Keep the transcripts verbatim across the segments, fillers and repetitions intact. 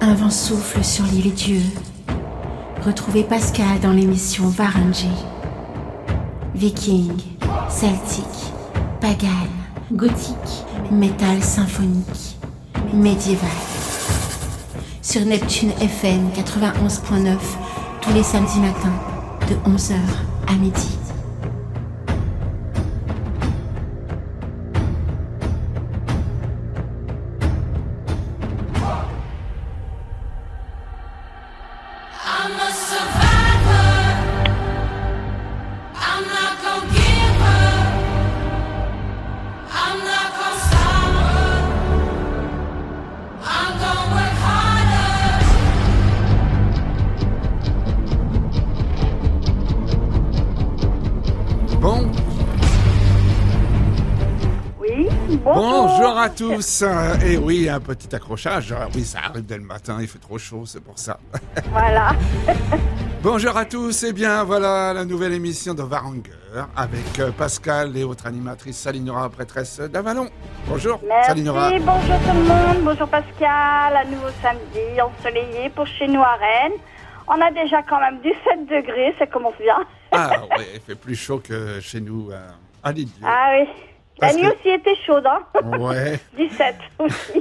Un vent souffle sur l'île Dieu. Retrouvez Pascal dans l'émission Varangy. Viking, celtique, pagan, gothique, métal symphonique, médiéval. Sur Neptune F M quatre-vingt-onze point neuf, tous les samedis matins, de onze heures à midi. Bonjour à tous. Et oui, un petit accrochage. Oui, ça arrive dès le matin, il fait trop chaud, c'est pour ça. Voilà. Bonjour à tous. Et bien, voilà la nouvelle émission de Varanger avec Pascal et autre animatrice Salinora, prêtresse d'Avalon. Bonjour. Merci, Salinora. bonjour tout le monde. Bonjour Pascal. À nouveau samedi, ensoleillé pour chez nous à Rennes. On a déjà quand même dix-sept degrés, ça commence bien. Ah oui, il fait plus chaud que chez nous euh, à l'île Dieu. Ah oui. Parce La nuit que... aussi était chaude, hein. Ouais. dix-sept aussi.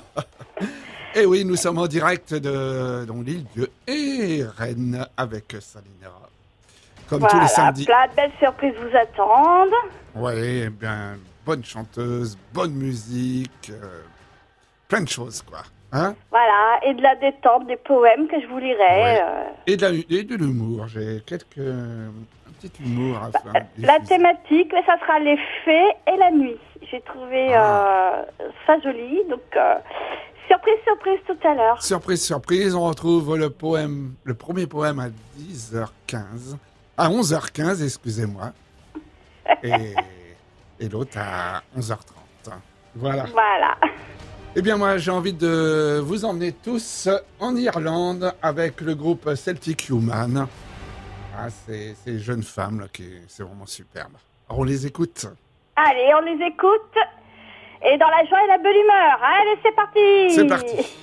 Et oui, nous sommes en direct de donc, l'île Dieu et Rennes avec Salinora. Comme voilà, tous les samedis. Plein de belles surprises vous attendent. Oui, eh bien, bonne chanteuse, bonne musique, euh, plein de choses, quoi. Hein? Voilà, et de la détente, des poèmes que je vous lirai. Ouais. Euh... Et, de la, et de l'humour, j'ai quelques... un petit humour à faire. Bah, la thématique, mais ça sera les fées et la nuit. J'ai trouvé ah. euh, ça joli, donc... Euh, surprise, surprise tout à l'heure. Surprise, surprise, on retrouve le poème, le premier poème à dix heures quinze, à onze heures quinze, excusez-moi, et, et l'autre à onze heures trente. Voilà. Voilà. Eh bien, moi, j'ai envie de vous emmener tous en Irlande avec le groupe Celtic Human. Ah, c'est ces jeunes femmes, là, qui, c'est vraiment superbe. Alors, on les écoute. Allez, on les écoute. Et dans la joie et la belle humeur. Allez, c'est parti. C'est parti.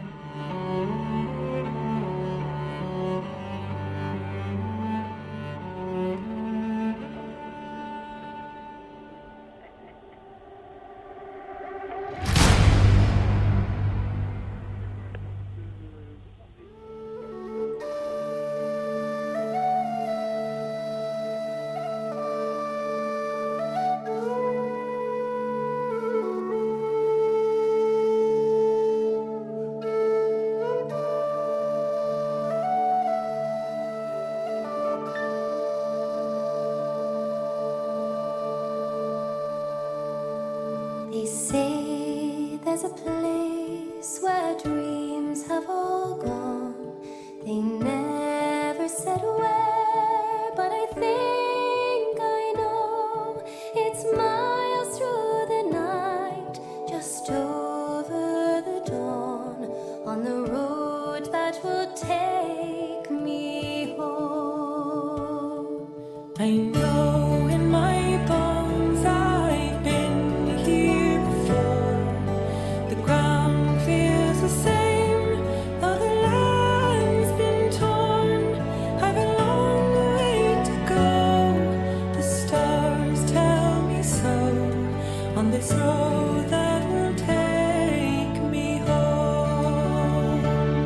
They say there's a place where dreams have all gone. They never said where, but I think I know. It's miles through the night, just over the dawn, on the road that will take me home. I know in my bones I've been here before. The ground feels the same, though the land's been torn. I've a long way to go. The stars tell me so, on this road that will take me home.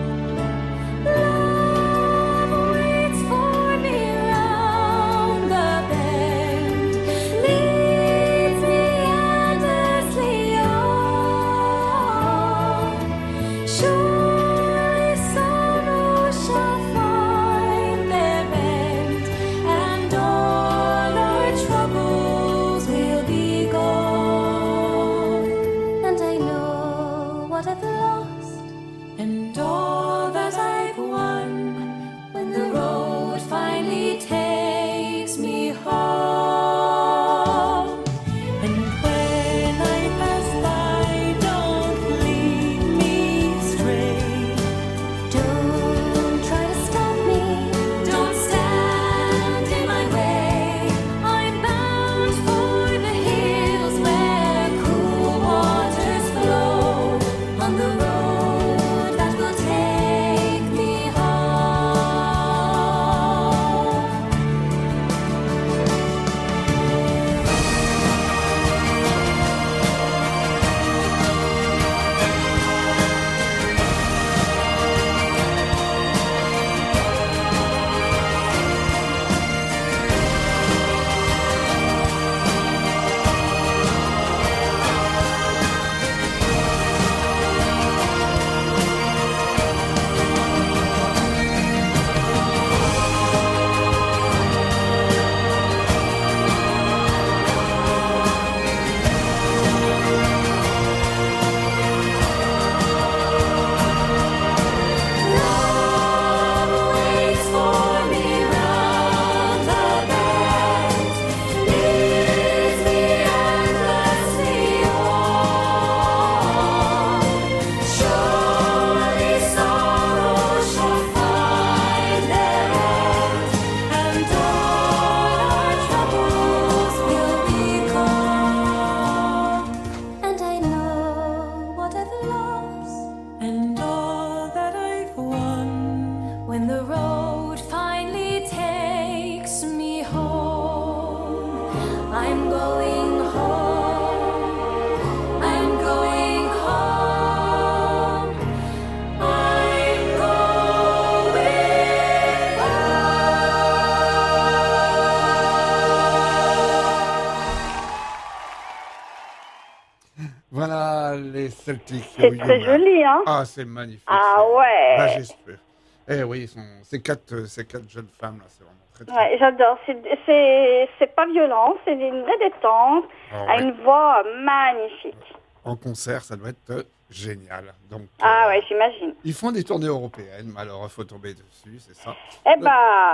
Love waits for me round the bend, leads me endlessly on. Surely sorrow shall find their end, and all our troubles will be gone. Voilà les Celtics. C'est très joli, hein. Ah, c'est magnifique. Ah c'est ouais. Majestueux. Eh oui, ils sont, ces, quatre, euh, ces quatre jeunes femmes, là, c'est vraiment très, très Ouais, j'adore. C'est, c'est, c'est pas violent, c'est une vraie détente, Ah à ouais. une voix magnifique. En concert, ça doit être euh, génial. Donc, Ah euh, ouais, j'imagine. ils font des tournées européennes, mais alors il faut tomber dessus, c'est ça. Eh bah,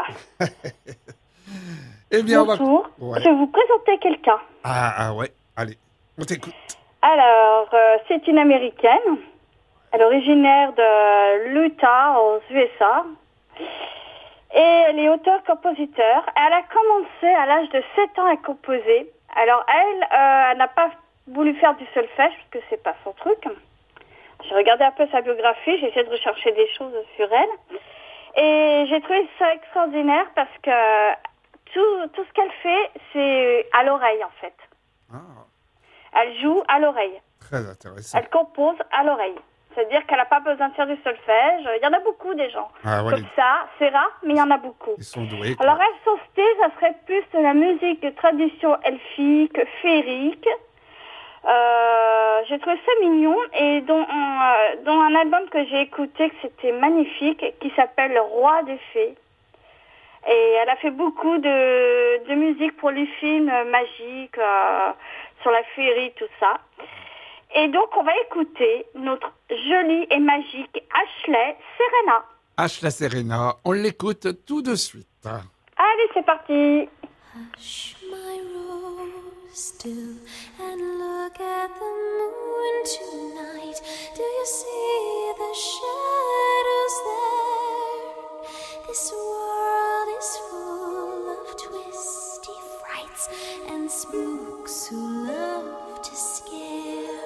Eh bien, on mon va... tour, Ouais. je vais vous présenter quelqu'un. Ah, ah ouais, allez, on t'écoute. Alors, euh, c'est une Américaine. Elle est originaire de l'Utah, aux U S A. Et elle est auteure-compositeur. Elle a commencé à l'âge de sept ans à composer. Alors, elle, euh, elle n'a pas voulu faire du solfège, parce que c'est pas son truc. J'ai regardé un peu sa biographie, j'ai essayé de rechercher des choses sur elle. Et j'ai trouvé ça extraordinaire parce que tout, tout ce qu'elle fait, c'est à l'oreille, en fait. Ah, Elle joue à l'oreille. très intéressant. Elle compose à l'oreille. C'est-à-dire qu'elle n'a pas besoin de faire du solfège. Il y en a beaucoup des gens Ah ouais, comme les- ça. C'est rare, mais il y en a beaucoup. ils sont doués. quoi. Alors elle, son style, ça serait plus de la musique de tradition elfique, féerique. Euh, j'ai trouvé ça mignon et dont un, euh, dont un album que j'ai écouté, que c'était magnifique, qui s'appelle Le Roi des Fées. Et elle a fait beaucoup de, de musique pour les films euh, magiques, euh, sur la féerie, tout ça. Et donc, on va écouter notre jolie et magique Ashley Serena. H la Serena, on l'écoute tout de suite. Allez, c'est parti. Hush, my rose, still, and look at the moon tonight. Do you see the shadows there? This world is full of twisty frights and spooks who love to scare.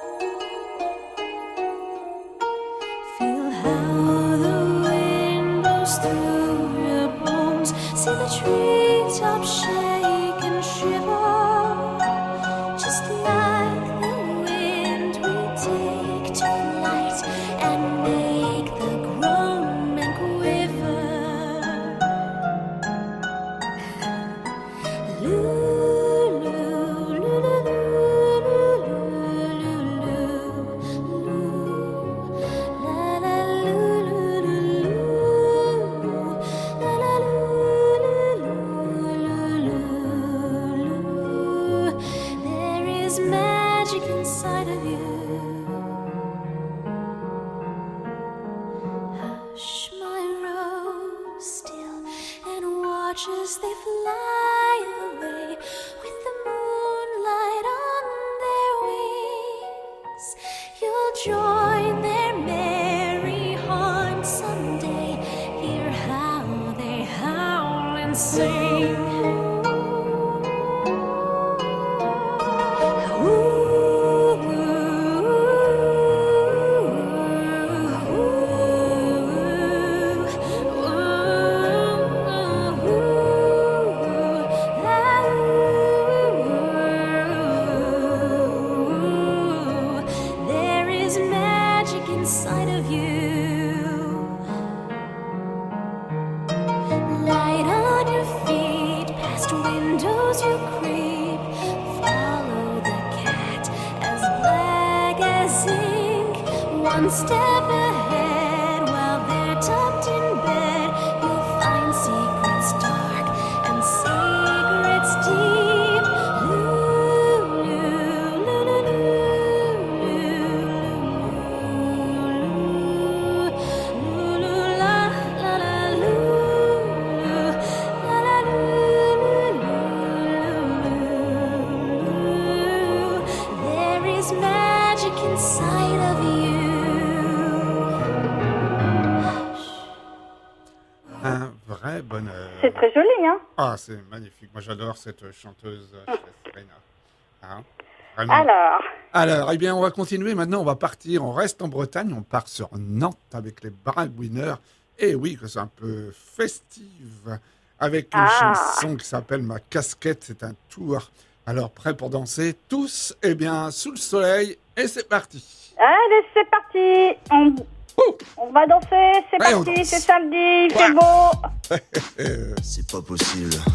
Feel how the wind blows through your bones. See the treetops shake and shiver. Just like the wind, we take to flight and make the groan and quiver. Lulu, lulu, lulu, lulu, lulu. La la lulu, lulu, la la lulu, lulu. There is magic inside of you. Hush, my rose, still, and watch as they fly away with the moonlight on their wings. You'll join their merry haunt someday. Hear how they howl and sing. There is magic inside of you. Light on your feet, past windows you creep. Follow the cat as black as ink. One step ahead while they're tucked in bed. You'll find secrets dark and secrets deep. Lulu, lulu, lulu, lulu, la la la, lulu, la la lulu. There is magic inside of you. Un vrai bonheur. C'est très joli, hein. Ah, c'est magnifique. Moi, j'adore cette chanteuse H la Serena. Hein, vraiment. Alors, Alors, eh bien, on va continuer. Maintenant, on va partir. On reste en Bretagne. On part sur Nantes avec les Bragouineurs. Et oui, que c'est un peu festive. Avec une Ah. chanson qui s'appelle Ma casquette. C'est un tour. Alors, prêts pour danser tous? Eh bien, sous le soleil. Et c'est parti. allez, c'est parti. On, Ouh. on va danser, c'est Ouais, on parti, danse. c'est samedi, il Ouais. fait beau. Euh, C'est pas possible.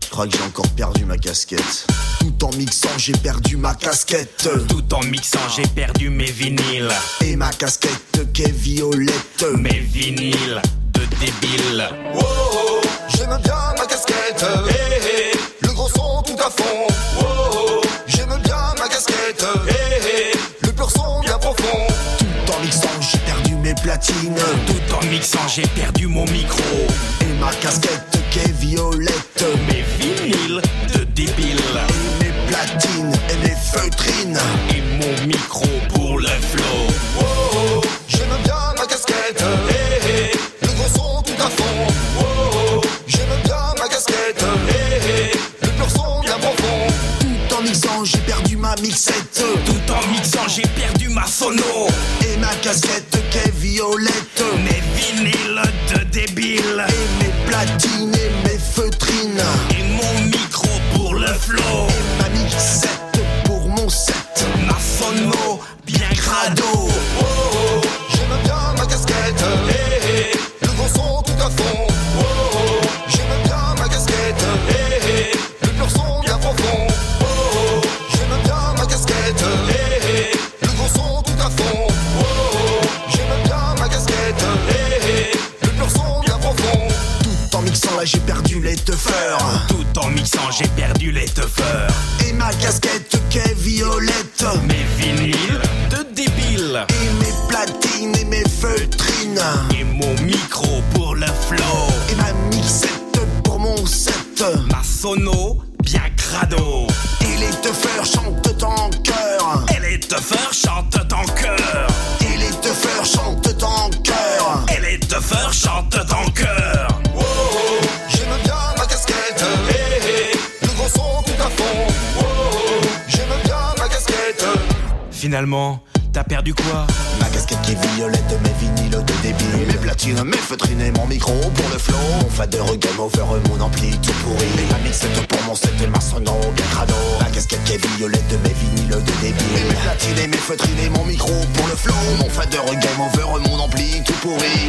Je crois que j'ai encore perdu ma casquette. Tout en mixant, j'ai perdu ma casquette. Tout en mixant, j'ai perdu mes vinyles. Et ma casquette qui est violette. Mes vinyles de débile. Oh, oh, j'aime bien ma casquette. Hey, hey, le gros son tout à fond. Oh, oh, j'aime bien ma casquette. Hey, hey, le pur son bien profond. Tout en mixant, j'ai perdu mes platines. Tout en mixant, j'ai perdu mon micro. Et ma casquette qui est violette. Mes vinyles de débile. Et mes platines et mes feutrines. Et mon micro pour le flow. Oh, oh, j'aime bien ma casquette. Hey, hey, le gros son tout à fond. Oh, oh, j'aime bien ma casquette. Hey, hey, le pur son bien profond. Tout en mixant, j'ai perdu ma mixette. Tout en mixant, j'ai perdu ma sono. Et ma casquette qui est violette. Mes vinyles de débile. Et mes platines et mes feutrines. Et mon micro pour le flow. Et ma mixette pour mon set. Ma sono bien crado. Oh, oh, j'aime bien ma casquette. Hey, hey, le gros son tout à fond. Oh, oh, j'aime bien ma casquette. Hey, hey, le pur son bien profond. Oh, oh, j'aime bien ma casquette. Hey, hey, le gros son tout à fond. Oh, oh, j'aime bien ma casquette. Hey, hey, le pur son bien profond. Tout en mixant là j'ai perdu les teufeurs. Tout en mixant, j'ai perdu les teufeurs. Et ma casquette qui est violette. Mes vinyles de débile. Et mes platines et mes feutrines. Et mon micro pour le flow. Et ma mixette pour mon set. Ma sono bien crado. Et les teufeurs chantent en chœur. Et les teufeurs chantent en chœur. Et les teufeurs chantent en chœur. Et les teufeurs chantent en chœur. Oh, oh, j'aime bien ma casquette. Hey, hey, le gros son tout à fond. Oh, oh, j'aime bien ma casquette. Finalement, t'as perdu quoi? Ma casquette qui est violette, mes vinyles de débile. Mes platines, mes feutrines et mon micro pour le flow. Mon fader game over, mon ampli tout pourri. Ma mixette pour mon set et ma sono bien crado. Ma casquette qui est violette, mes vinyles de débile. Mes platines et mes feutrines et mon micro pour le flow. Mon fader game over, mon ampli tout pourri.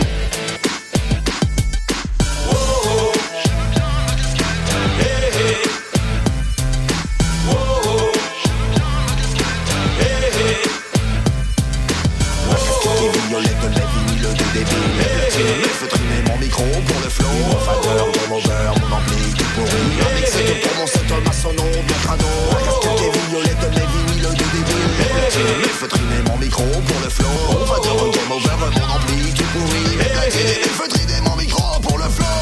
Oh, oh, j'aime bien ma casquette. Hey, hey. Oh, oh, j'aime bien ma casquette. Hey, hey. Ma casquette qui est violette, mes vinyles de débile. Mes platines, mes feutrines et mon micro pour le flow. Mon fader, game over, mon ampli tout pourri. Ma mixette pour mon set, ma sono bien crado. Ma casquette qui est violette, mes vinyles de débile. Mes platines, mes feutrines et mon micro pour le flow. Mon fader, game over, mon ampli tout pourri. Mes platines et mes feutrines et mon micro pour le flow.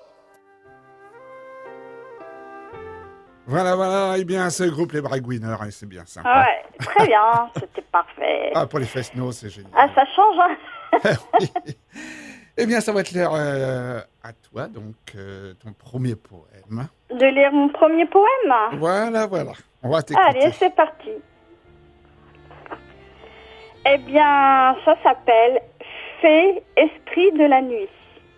Voilà, voilà, eh bien, ce groupe, les Breakwinners, et c'est bien sympa. Ah ouais, très bien, c'était parfait. Ah, pour les Fest-No, c'est génial. Ah, ça change, hein. Oui. Eh bien, ça va être l'heure euh, à toi, donc, euh, ton premier poème. De lire mon premier poème. Voilà, voilà, on va t'écouter. Allez, c'est parti. Eh bien, ça s'appelle Fée, esprit de la nuit.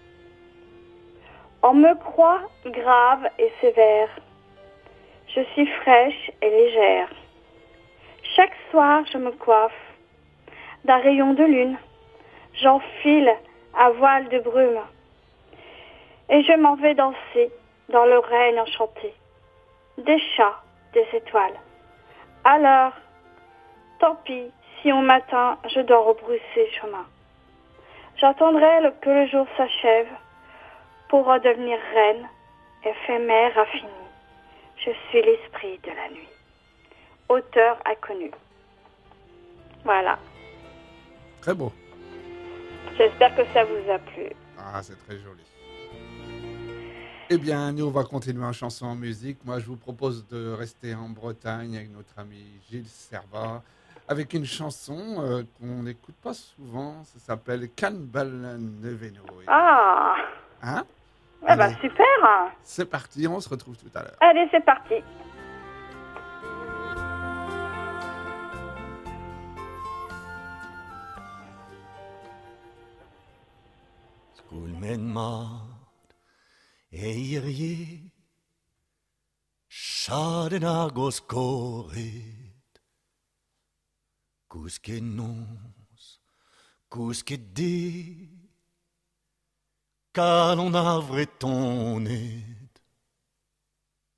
On me croit grave et sévère. Je suis fraîche et légère. Chaque soir, je me coiffe d'un rayon de lune. J'enfile un voile de brume. Et je m'en vais danser dans le règne enchanté des chats, des étoiles. Alors, tant pis si au matin je dois rebrousser chemin. J'attendrai le- que le jour s'achève pour redevenir reine, éphémère, infinie. Je suis l'esprit de la nuit. Auteur inconnu. Voilà. Très beau. J'espère que ça vous a plu. Ah, c'est très joli. Eh bien, nous, on va continuer en chanson en musique. Moi, je vous propose de rester en Bretagne avec notre ami Gilles Servat, avec une chanson euh, qu'on n'écoute pas souvent. Ça s'appelle Can Balnevenno. Ah, Hein? eh ben, Allez, super. c'est parti, on se retrouve tout à l'heure. Allez, c'est parti. Skulmen mat eirier Schaden agos koret Kuske nos Kuske de Kalon avre tonet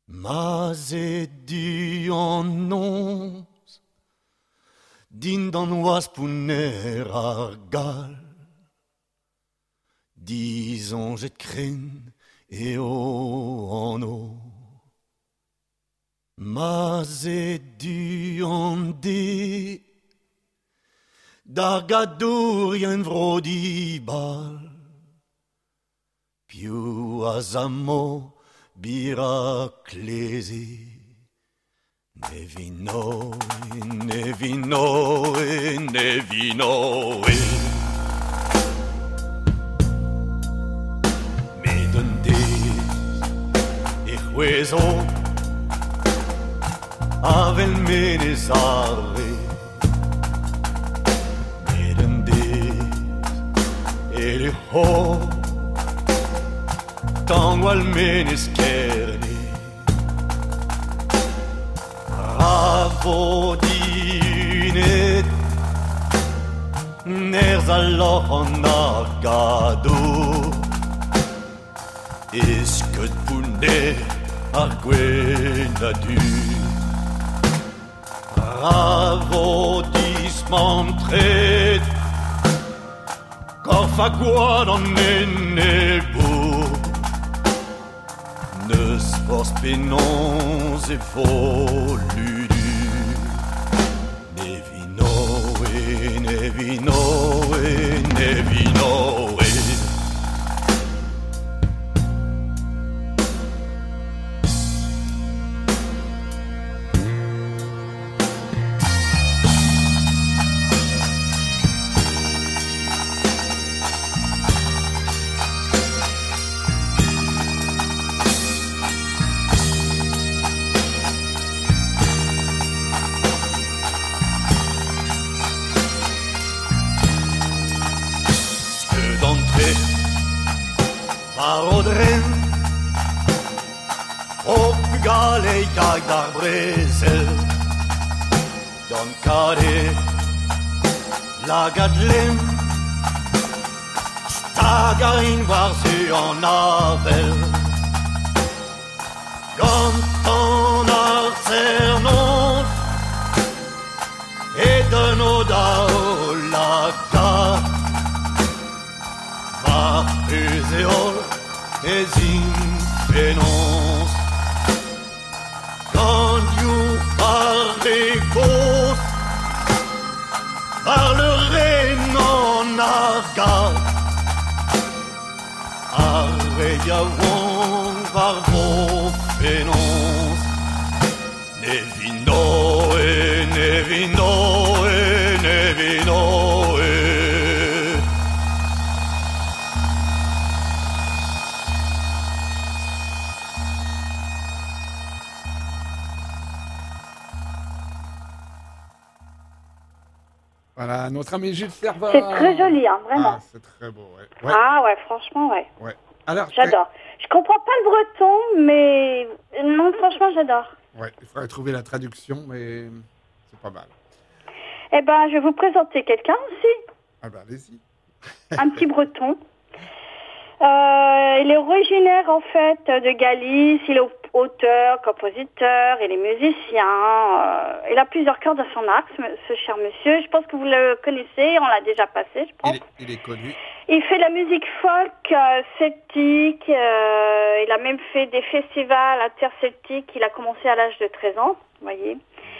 Mas e du an ons, din d'an oas pouner ar gal, dizon jet kren eo an o. Mas e du an de, d'ar gadourien vrodi bal, più azamo biraclesi, ne vino e ne vino e ne vino e. Medendez e hueso avel menezare, medendez e le ho tango al menescherni, bravo dinet, ners alloch an argado, esket pounet ar gwenadu, bravo dismantret, korf a gwad an enebo, neus force penons evoludu, ne vino e ne vino e ne vino e. Parodren, op gale jag dar brezel, don kade lagadlem, stagarin var su en avel, ganton arcernon, et de noda la carte. Ezeol es infenons, quand you parlegos, parlerai non argat, arreia wong var vos fenons, ne vino e ne vino e ne vino e. Voilà, notre ami Gilles Servat. C'est très joli, hein, vraiment. Ah, c'est très beau, ouais. ouais. Ah ouais, franchement, ouais. ouais. Alors, j'adore. Je comprends pas le breton, mais non, franchement, j'adore. Ouais, il faudrait trouver la traduction, mais c'est pas mal. Eh ben, je vais vous présenter quelqu'un aussi. Ah ben, allez-y. Un petit breton. Euh, il est originaire, en fait, de Galice. Il est auteur, compositeur, il est musicien. Euh, il a plusieurs cordes à son arc, ce, ce cher monsieur. Je pense que vous le connaissez, on l'a déjà passé, je pense. Il est, il est connu. Il fait de la musique folk, euh, celtique. Euh, il a même fait des festivals interceltiques. Il a commencé à l'âge de treize ans, vous voyez.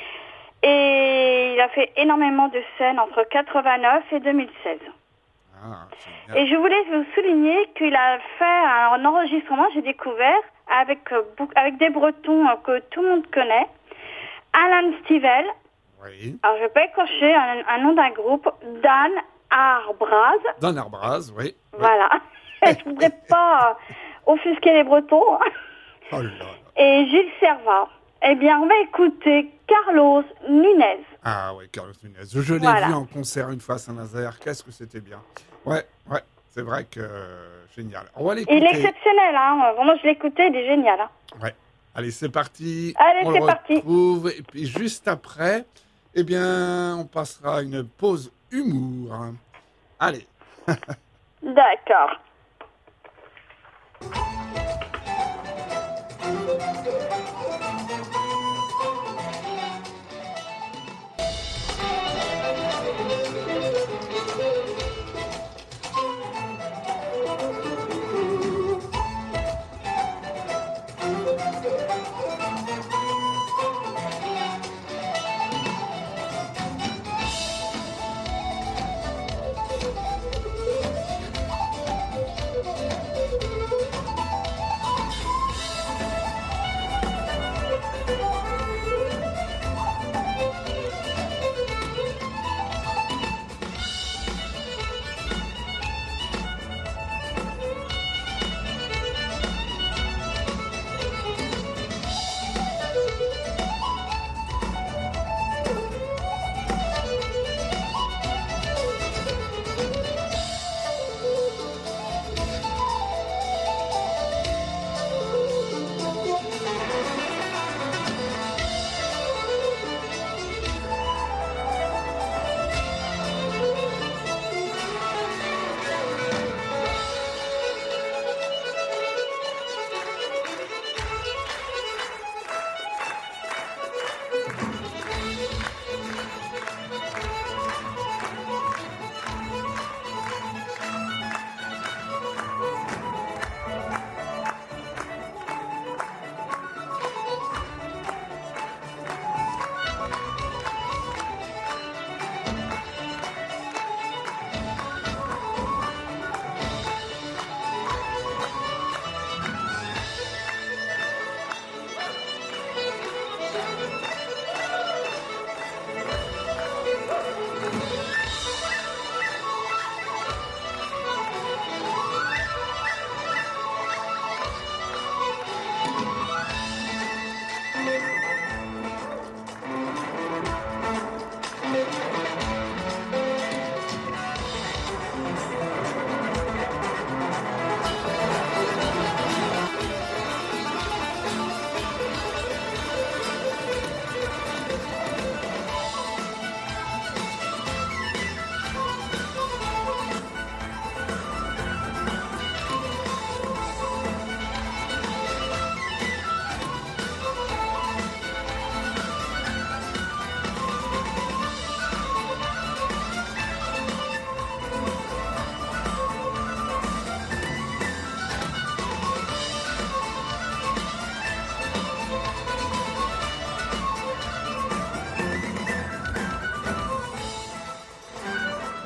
Et il a fait énormément de scènes entre quatre-vingt-neuf et deux mille seize. Ah, et je voulais vous souligner qu'il a fait un enregistrement, j'ai découvert, avec, avec des Bretons que tout le monde connaît. Alan Stivell. Oui. Alors, je vais pas écorcher un, un nom d'un groupe. Dan Arbraz. Dan Arbraz, oui. Voilà. Oui. Je voudrais pas offusquer les Bretons. Oh là là. Et Gilles Servat. Eh bien, on va écouter Carlos Nunez. Ah ouais, Carlos Nunez. Je l'ai voilà. vu en concert une fois à Saint-Nazaire. Qu'est-ce que c'était bien. Ouais, ouais, c'est vrai que euh, génial. On va l'écouter. Il est exceptionnel, hein. Vraiment, je l'ai écouté, il est génial. Hein. Ouais. Allez, c'est parti. Allez, on c'est le parti. retrouve. Et puis juste après, eh bien, on passera une pause humour. Allez. D'accord.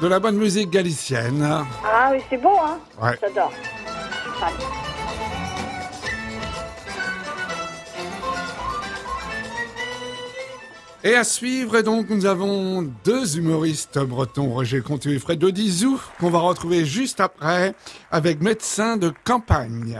de la bonne musique galicienne. Ah oui, c'est bon, hein. Ouais. J'adore. Fan. Et à suivre, donc, nous avons deux humoristes bretons, Roger Contu et Fred Odizou, qu'on va retrouver juste après avec Médecin de campagne.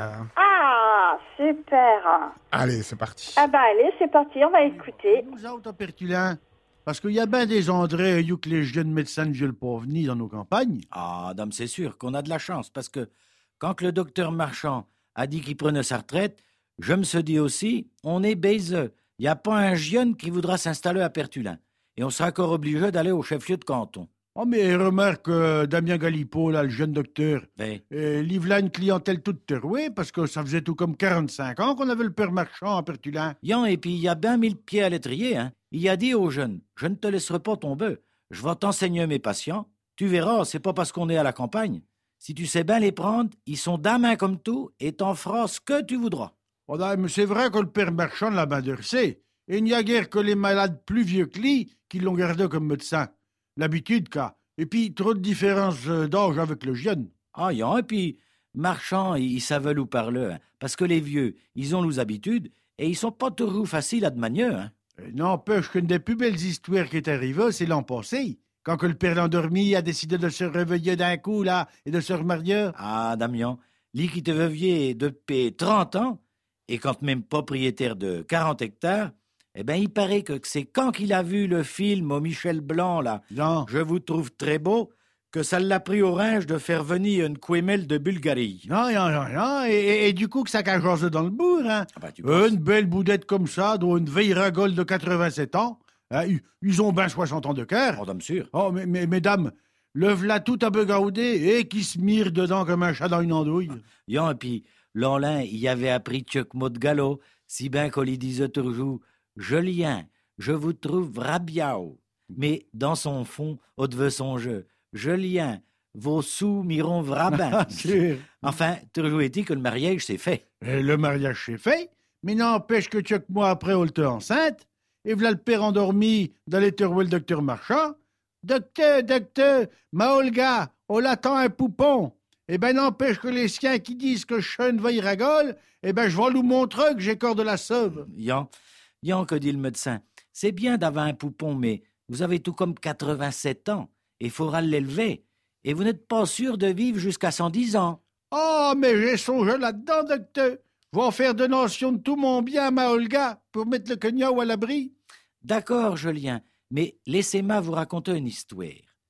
Ah, super. Allez, c'est parti. Ah bah allez, c'est parti, on va écouter. Nous autres, à Pertulin, parce qu'il y a bien des endroits où que les jeunes médecins ne veulent pas venir dans nos campagnes. Ah, dame, c'est sûr qu'on a de la chance, parce que quand le docteur Marchand a dit qu'il prenait sa retraite, je me suis dit aussi, on est baiseux. Il n'y a pas un jeune qui voudra s'installer à Pertulin. Et on sera encore obligé d'aller au chef-lieu de canton. Oh, mais remarque, euh, Damien Galipo, là, le jeune docteur, Ben, euh, livre là une clientèle toute terrouée, parce que ça faisait tout comme quarante-cinq ans qu'on avait le père Marchand à Pertulin. Yan, et puis il y a bien mille pieds à l'étrier, hein. Il a dit aux jeunes, je ne te laisserai pas tomber. Je vais t'enseigner mes patients. Tu verras, c'est pas parce qu'on est à la campagne. Si tu sais bien les prendre, ils sont d'amain comme tout, et t'en feras ce que tu voudras. Oh, non, mais c'est vrai que le père Marchand l'a bien versé. Et il n'y a guère que les malades plus vieux que lui qui l'ont gardé comme médecin. L'habitude, qu'a. Et puis, trop de différence euh, d'âge avec le jeune. Ah, Yan, et puis, Marchand, ils savent nous parler, hein, parce que les vieux, ils ont nos habitudes, et ils sont pas toujours faciles à de manier, hein. Et n'empêche qu'une des plus belles histoires qui est arrivée, c'est l'an passé. Quand que le père endormi a décidé de se réveiller d'un coup, là, et de se remarier. Ah, Damien, lui qui te veuvier depuis trente ans, et quand même propriétaire de quarante hectares, eh ben, il paraît que c'est quand qu'il a vu le film au Michel Blanc, là, Non. Je vous trouve très beau, que ça l'a pris au ringe de faire venir une couémelle de Bulgarie. Non, non, non, non. Et, et- et du coup, que ça cache dans le bourg, hein. Ah ben, tu penses? Une belle boudette comme ça, dont une vieille ragole de quatre-vingt-sept ans. Hein, ils, ils ont ben soixante ans de cœur. Oh, dame sûre. Oh, mais, mais mesdames, le v'là tout à begaudé et qui se mire dedans comme un chat dans une andouille. Yan, et puis, Lanlin, il avait appris Chuck mot de galop, si bien qu'on lui disait toujours « Julien, je vous trouve rabiao ». Mais dans son fond, on devait songer « Julien, vos sous m'iront vrabin Sûr. ». Enfin, toujours est-il que le mariage s'est fait. Et le mariage s'est fait, mais n'empêche que quelques mois après, on était enceinte, et v'là le père endormi d'aller terrouer le docteur Marchand. « Docteur, docteur, ma Olga, on l'attend un poupon ». Eh ben, n'empêche que les siens qui disent que je suis une vieille ragole, eh ben, je vais nous montrer que j'ai corps de la sauve. Yan, Yan, que dit le médecin, c'est bien d'avoir un poupon, mais vous avez tout comme quatre-vingt-sept ans, et il faudra l'élever. Et vous n'êtes pas sûr de vivre jusqu'à cent dix ans. Oh, mais j'ai songé là-dedans, docteur. Je vais en faire donation de tout mon bien à ma Olga pour mettre le cognac à l'abri. D'accord, Julien, mais laissez-moi vous raconter une histoire.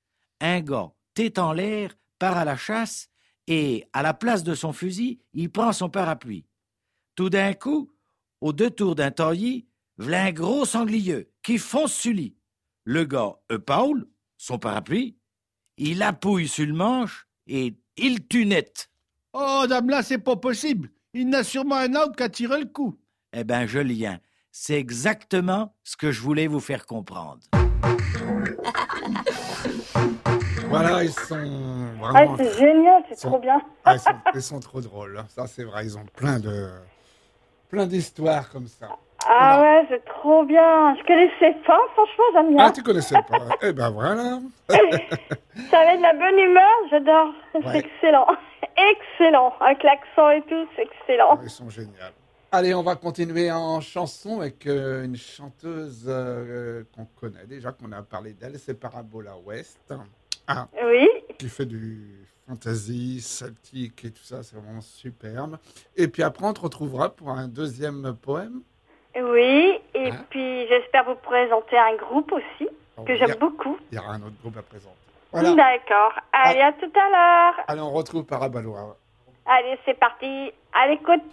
Un gars, tête en l'air, part à la chasse, et, à la place de son fusil, il prend son parapluie. Tout d'un coup, au détour d'un taillis, v'là un gros sanglier qui fonce sur lui. Le gars, euh, Paul, son parapluie, il appuie sur le manche et il tue net. Oh, dame, là, c'est pas possible. Il n'a sûrement un autre qui a tiré le coup. Eh ben, Julien, c'est exactement ce que je voulais vous faire comprendre. Voilà, ils sont Ah, vraiment... c'est génial, c'est Sont- trop bien. Ah, ils, sont, ils sont trop drôles. hein. Ça, c'est vrai. Ils ont plein de... plein d'histoires comme ça. Ah Voilà. ouais, c'est trop bien. Je connaissais pas, franchement, j'aime bien. Ah, tu connaissais pas. Eh ben voilà. Ça met de la bonne humeur, j'adore. C'est Ouais. excellent. Excellent. Avec l'accent et tout, c'est excellent. Ils sont géniaux. Allez, on va continuer en chanson avec euh, une chanteuse euh, qu'on connaît déjà, qu'on a parlé d'elle, c'est Parabola West, ah, Oui. qui fait du fantasy, celtique et tout ça, c'est vraiment superbe. Et puis après, on te retrouvera pour un deuxième poème. Oui. Et Ah. puis, j'espère vous présenter un groupe aussi, Oh, que il y a- j'aime beaucoup. Il y aura un autre groupe à présenter. Voilà. D'accord. Allez, à tout à l'heure. Allez, on retrouve Parabola. Allez, c'est parti. À l'écoute.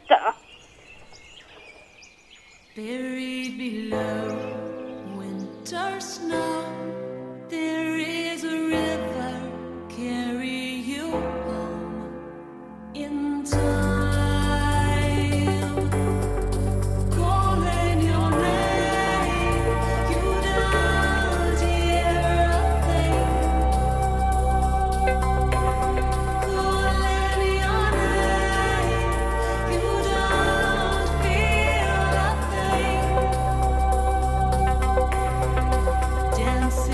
Buried below winter snow, there is a river carry you home in time. Calling your name, you don't hear a thing. Calling your name, you don't feel a thing. Dancing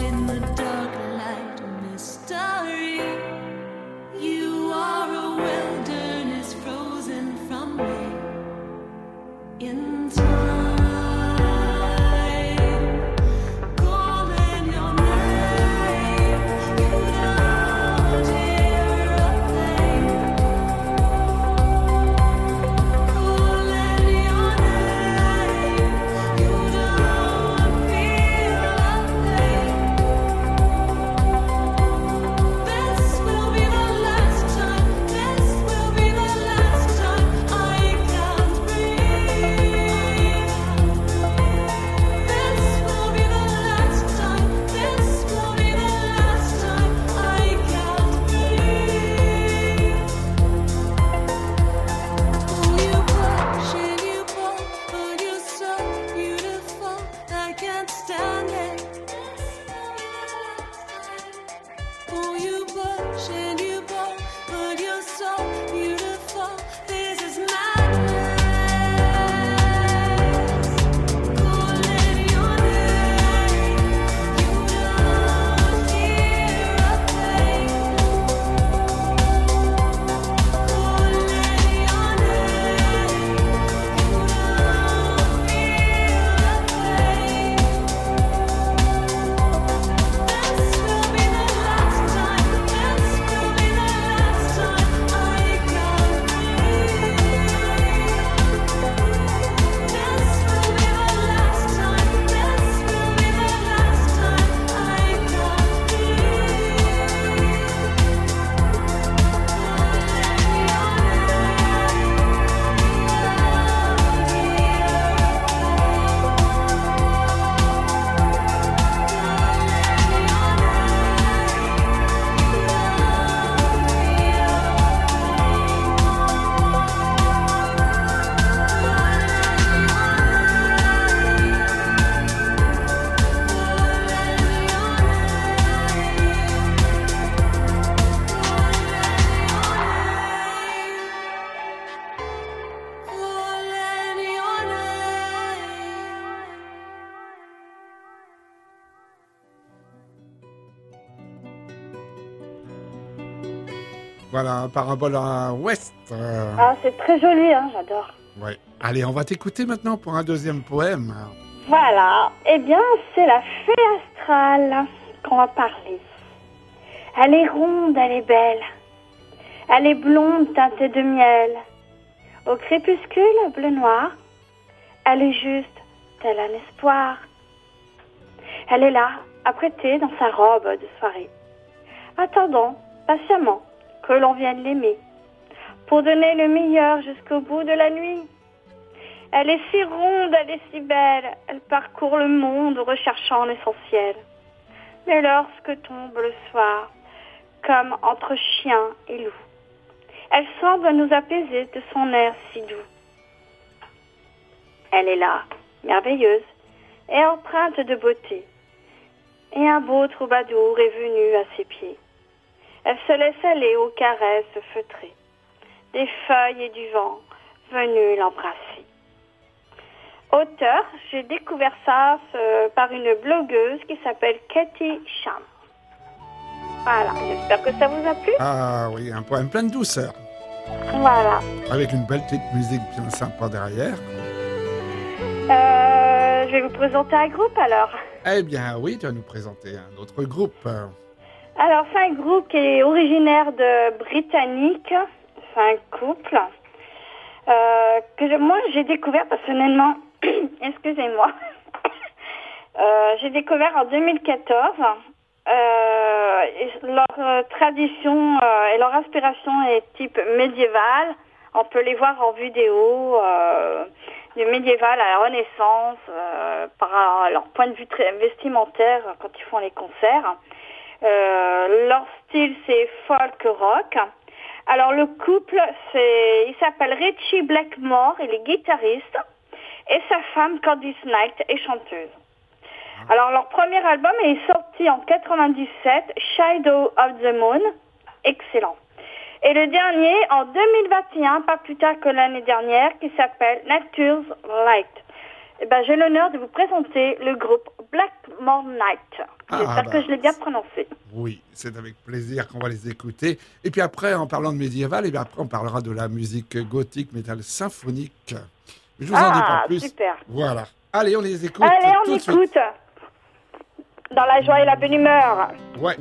Voilà, Parabola Ouest. Euh, Ah, c'est très joli, hein, j'adore. ouais. Allez, on va t'écouter maintenant pour un deuxième poème. Voilà. Eh bien, c'est la fée astrale qu'on va parler. Elle est ronde, elle est belle. Elle est blonde, teintée de miel. Au crépuscule bleu-noir, elle est juste tel un espoir. Elle est là, apprêtée dans sa robe de soirée, attendant patiemment que l'on vienne l'aimer, pour donner le meilleur jusqu'au bout de la nuit. Elle est si ronde, elle est si belle, elle parcourt le monde recherchant l'essentiel. Mais lorsque tombe le soir, comme entre chien et loup, elle semble nous apaiser de son air si doux. Elle est là, merveilleuse et empreinte de beauté, et un beau troubadour est venu à ses pieds. Elle se laisse aller aux caresses feutrées, des feuilles et du vent venus l'embrasser. Auteur, j'ai découvert ça euh, par une blogueuse qui s'appelle Katie Cham. Voilà, j'espère que ça vous a plu. Ah oui, un poème plein de douceur. Voilà. Avec une belle petite musique bien sympa derrière. Euh, je vais vous présenter un groupe alors. Eh bien oui, tu vas nous présenter un autre groupe. Alors, c'est un groupe qui est originaire de Britannique. C'est un couple euh, que je- moi, j'ai découvert personnellement. Excusez-moi. Euh, j'ai découvert en deux mille quatorze. Euh, et leur euh, tradition euh, et leur inspiration est type médiéval. On peut les voir en vidéo euh, du médiéval à la Renaissance euh, par euh, leur point de vue très vestimentaire quand ils font les concerts. Euh, leur style, c'est folk rock. Alors le couple, c'est, il s'appelle Richie Blackmore, il est guitariste, et sa femme Candice Knight est chanteuse. Alors leur premier album est sorti en quatre-vingt-dix-sept, Shadow of the Moon, excellent. Et le dernier en deux mille vingt et un, pas plus tard que l'année dernière, qui s'appelle Nature's Light. Eh ben, j'ai l'honneur de vous présenter le groupe Blackmore Night. Ah, J'espère bah, que je l'ai bien prononcé. Oui, c'est avec plaisir qu'on va les écouter. Et puis après, en parlant de médiéval, et bien après, on parlera de la musique gothique, métal symphonique. Je vous en dis pas Ah, plus. super. Voilà. Allez, on les écoute. Allez, on tout de suite. écoute. Dans la joie et la bonne humeur. Ouais.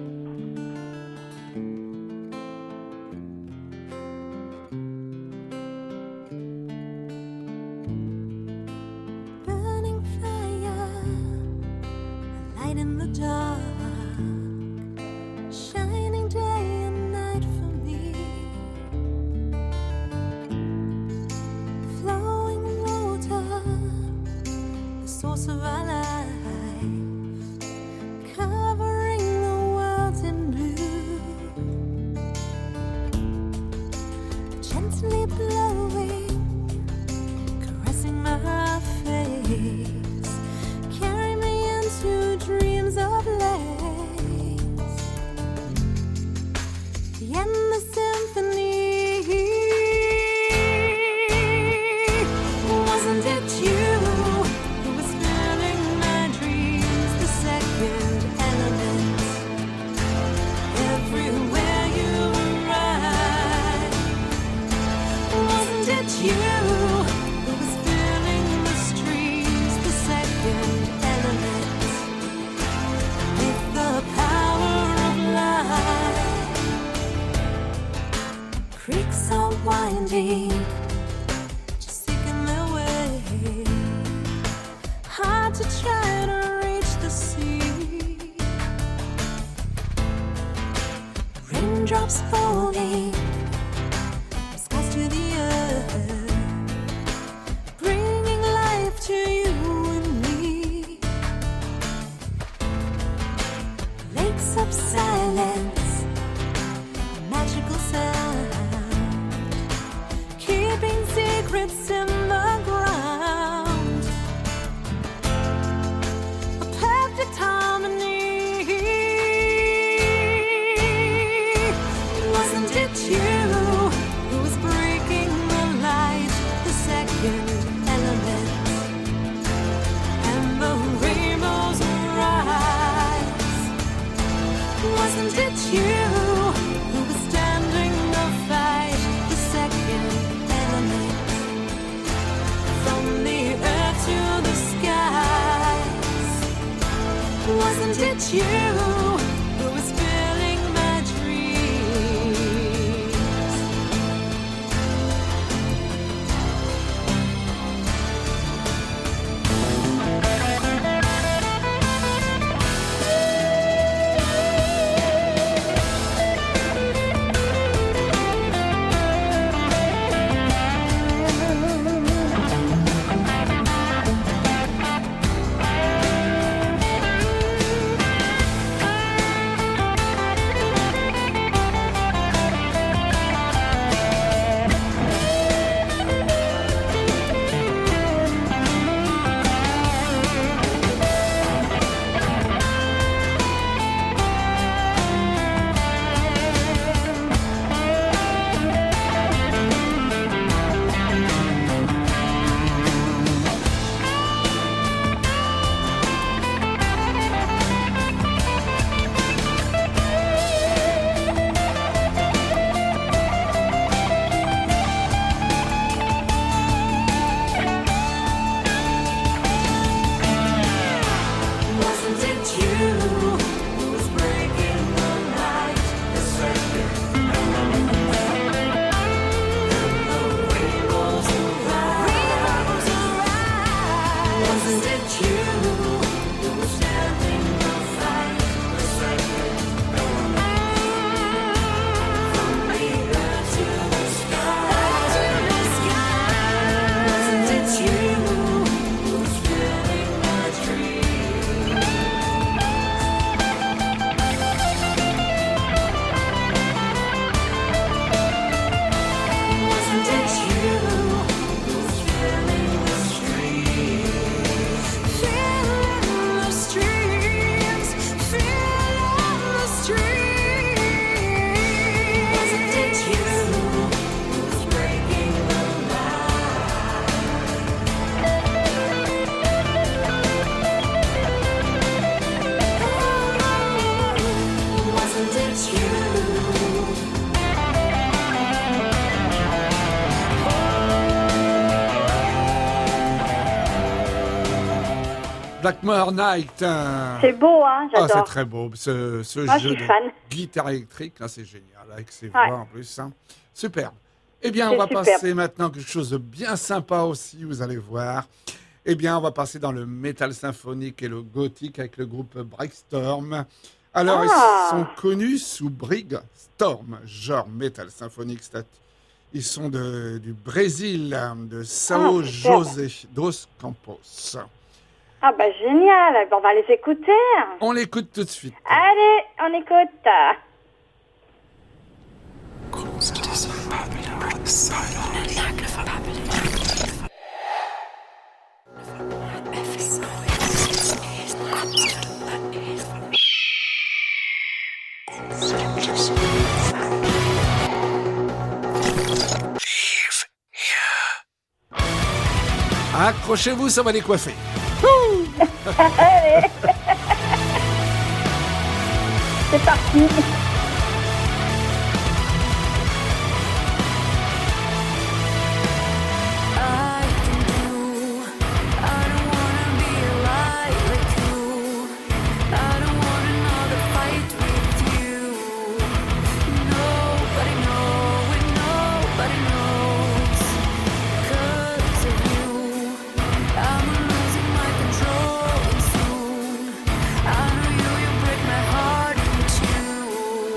Burning fire, a light in the dark, shining day and night for me. Flowing water, the source of our life, covering the world in blue, gently blowing, caressing my face, carry me into dreams of lace. The endless symphony. Wasn't it you who was filling my dreams? The second element. Everywhere you arrive. Wasn't it you who was filling the streets? The second element. With the power of light. Creeks are winding, just seeking their way. Hard to try to reach the sea. Raindrops falling from skies to the earth, bringing life to you and me. Lakes of silence, magical sound, keeping secrets in the ground. A perfect harmony. Wasn't it you who was breaking the light, the second element, and the rainbows rise? Wasn't it you you who was filling my dreams. Wasn't it you who was breaking the night, the circuit elements, and the rainbows arise? Wasn't it you who was standing the fight, the circuit elements, from the earth to the sky? Wasn't it you who was filling my dreams? Wasn't it you who was filling the streets? Filling the streets, filling the streets. Wasn't it you who was breaking the night? Wasn't it you? Blackmore Night. hein. C'est beau, hein, Ah, c'est j'adore. très beau. Ce, ce Moi, je jeu suis de fan. guitare électrique, là, c'est génial, avec ses Ouais. voix en plus. hein. Superbe. Eh bien, on C'est va superbe. passer maintenant à quelque chose de bien sympa aussi, vous allez voir. Eh bien, on va passer dans le métal symphonique et le gothique avec le groupe Brainstorm. Alors, Ah. ils sont connus sous Brig Storm, genre métal symphonique. c'est- Ils sont de, du Brésil, hein, de Sao Ah, superbe. José dos Campos. Ah bah génial, on va les écouter. On l'écoute tout de suite. Allez, on écoute. Accrochez-vous, ça va les coiffer. Allez. C'est parti. I can do. I don't wanna be alive like you. I don't want another fight with you. Nobody knows, and nobody knows. 'Cause of you, I'm losing my control, and soon I know you, you break my heart in two.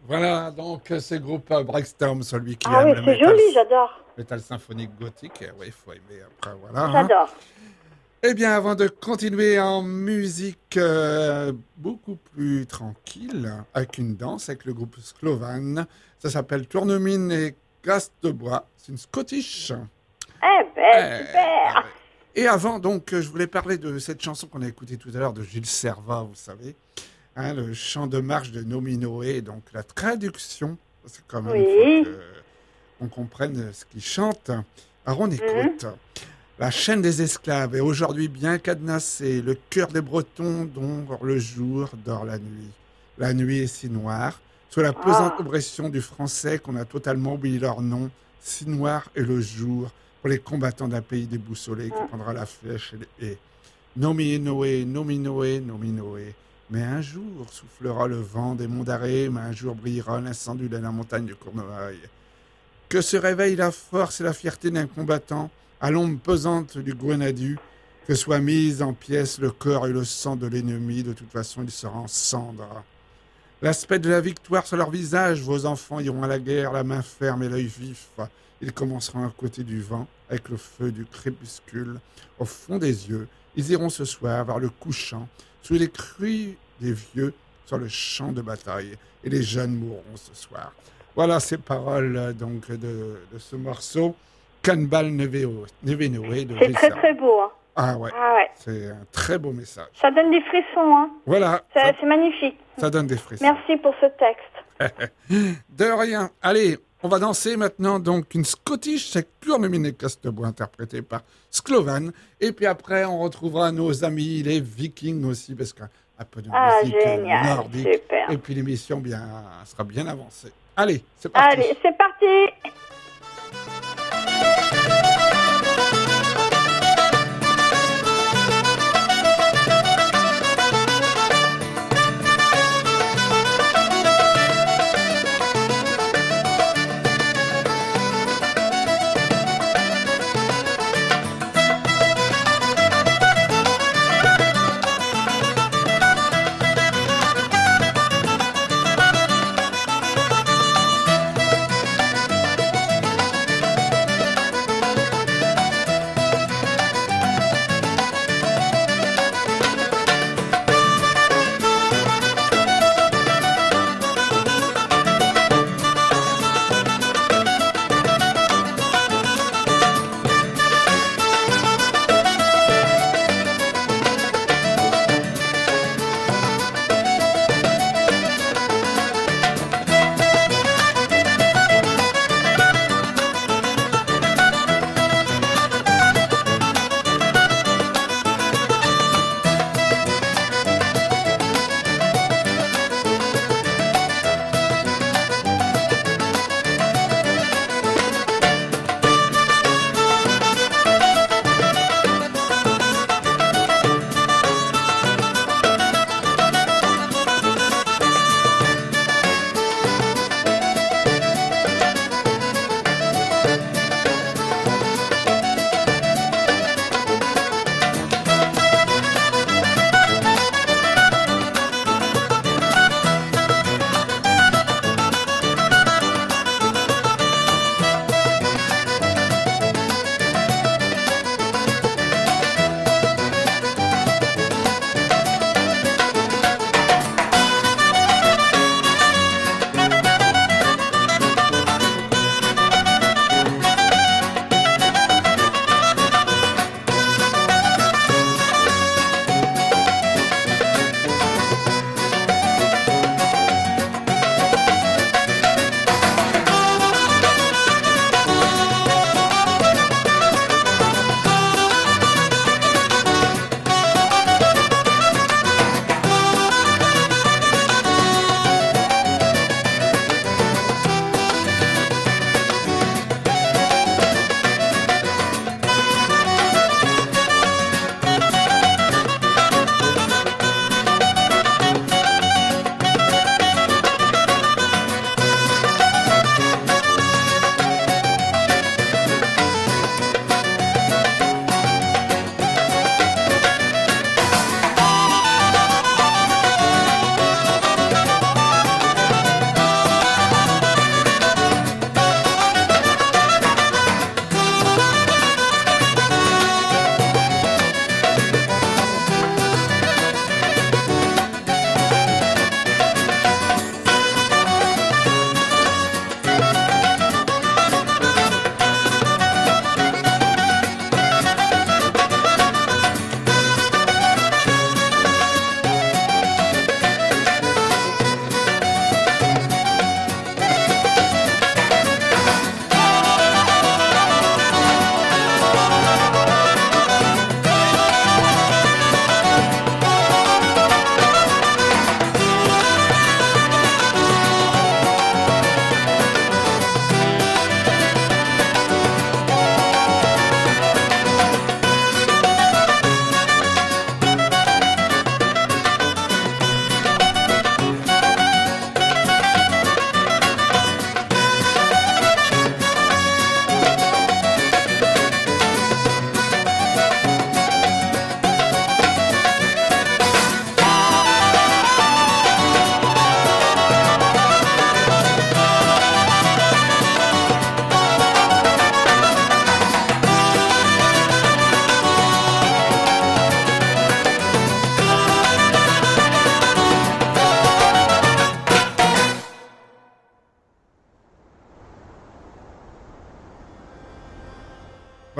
Voilà, donc euh, ce groupe euh, Brainstorm, celui qui Ah aime oui, le c'est métal, joli, j'adore. métal symphonique gothique. euh, Oui, il faut aimer après, voilà. hein. J'adore. Eh bien, avant de continuer en musique euh, beaucoup plus tranquille, avec une danse, avec le groupe Slovan, ça s'appelle Tournemine et Glace de Bois. C'est une Scottish. Eh ben, Eh, super. ah ouais. Et avant, donc, euh, je voulais parler de cette chanson qu'on a écoutée tout à l'heure de Gilles Servat, vous savez, hein, le chant de marche de Nominoé, donc la traduction, c'est quand même, Oui. il faut qu'on comprenne ce qu'il chante. Alors on écoute. La chaîne des esclaves est aujourd'hui bien cadenassée, le cœur des Bretons dort le jour, dort la nuit. La nuit est si noire, sous la pesante Ah. oppression du français qu'on a totalement oublié leur nom, si noir est le jour pour les combattants d'un pays déboussolé qui prendra la flèche et les haies. Nominoé, Nominoé, Nominoé. Mais un jour soufflera le vent des monts d'arrêt, mais un jour brillera l'incendie de la montagne de Cournoailles. Que se réveille la force et la fierté d'un combattant à l'ombre pesante du Grenadier, que soit mise en pièces le corps et le sang de l'ennemi, de toute façon il sera en cendres. L'aspect de la victoire sur leur visage, vos enfants iront à la guerre, la main ferme et l'œil vif. Ils commenceront à côté du vent, avec le feu du crépuscule au fond des yeux. Ils iront ce soir vers le couchant, sous les cris des vieux sur le champ de bataille, et les jeunes mourront ce soir. Voilà ces paroles euh, donc de, de ce morceau, Cannibal Nevenoé de C'est Gilles très Servat. très beau. Hein. Ah ouais, Ah ouais. c'est un très beau message. Ça donne des frissons. Hein. Voilà, C'est ça, c'est magnifique. ça donne des frissons. Merci pour ce texte. De rien. Allez, on va danser maintenant donc une Scottish, c'est Tournemine et Castebois interprétée par Slovan. Et puis après, on retrouvera nos amis les Vikings aussi, parce qu'un un peu de Ah, musique euh, génial, nordique. super. Et puis l'émission bien, sera bien avancée. Allez, c'est parti. Allez, c'est parti. Thank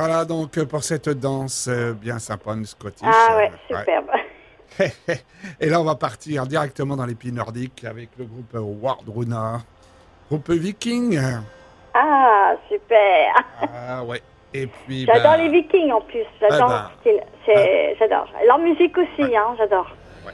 Voilà donc pour cette danse euh, bien sympa, une Scottish. Ah ouais, euh, superbe. ouais. Et là, on va partir directement dans les pays nordiques avec le groupe Wardruna, groupe viking. Ah, super. Ah ouais. Et puis. J'adore bah, les Vikings en plus. J'adore Ah bah. le style. C'est, j'adore. Leur musique aussi, hein. J'adore. ouais.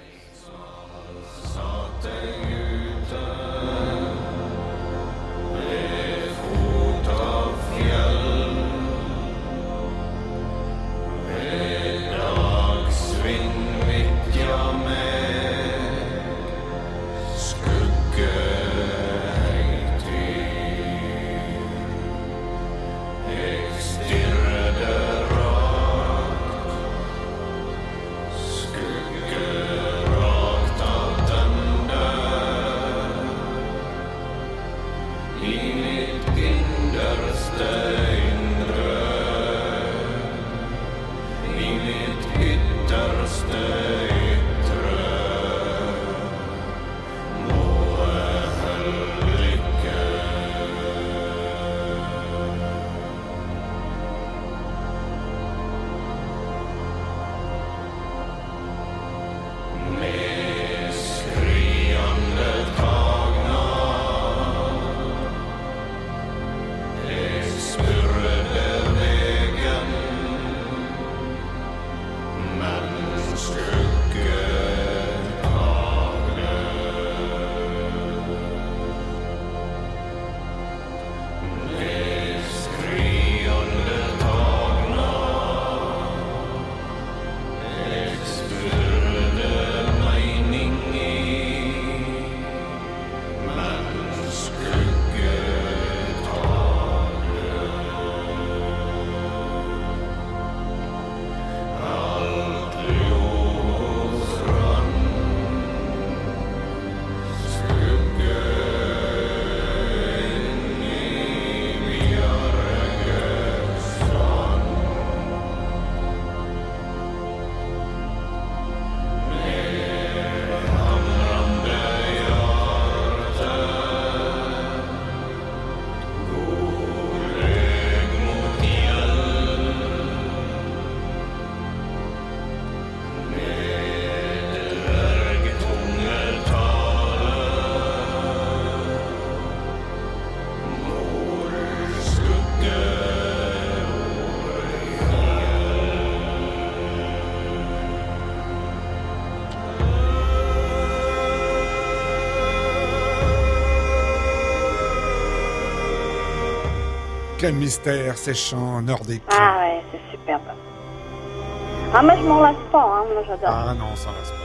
Quel mystère, ces chants nordiques. Ah ouais, c'est superbe. Ah, moi, je m'en lasse pas, hein. Moi, j'adore. Ah non, on s'en lasse pas.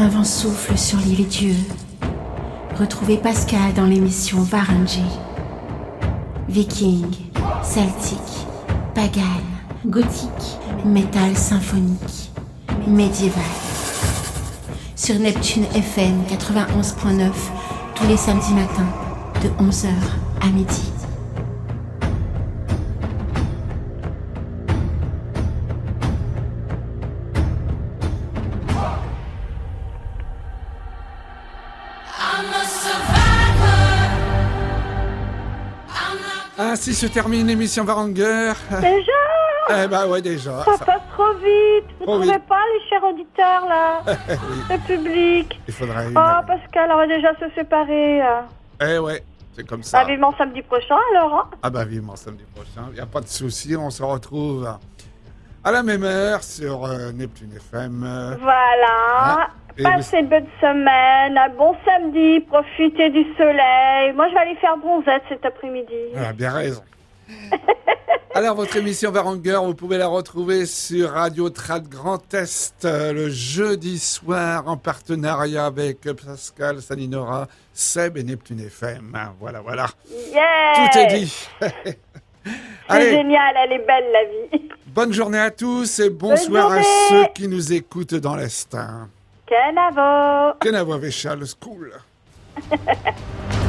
Un vent souffle sur l'île Dieu. Retrouvez Pascal dans l'émission Varangé. Viking, celtique, pagan, gothique, métal symphonique, médiéval. Sur Neptune F M quatre-vingt-onze point neuf, tous les samedis matins, de onze heures à midi. Ainsi se termine l'émission Varanger. Déjà Eh ben ouais, déjà. Ça ça- passe trop vite. Vous Trop trouvez vite. pas, les chers auditeurs, là Oui, le public. il faudrait une... Oh, Pascal, on va déjà se séparer. euh. Eh ouais, c'est comme ça. Bah, vivement samedi prochain, alors. Hein. Ah bah vivement samedi prochain, il n'y a pas de souci, on se retrouve à la même heure sur euh, Neptune F M. euh, Voilà. et Passez une bonne semaine, un bon samedi, profitez du soleil. Moi, je vais aller faire bronzette cet après-midi. vous avez bien raison. Alors, votre émission Varanger, vous pouvez la retrouver sur Radio Trad Grand Est euh, le jeudi soir en partenariat avec Pascal Saninora, Seb et Neptune F M. Ah, Voilà, voilà. Yeah. Tout est dit. C'est Allez, génial, elle est belle, la vie. bonne journée à tous et bonsoir Bonne à journée. ceux qui nous écoutent dans l'Est. hein. Kenavo. Kenavo Véchal School.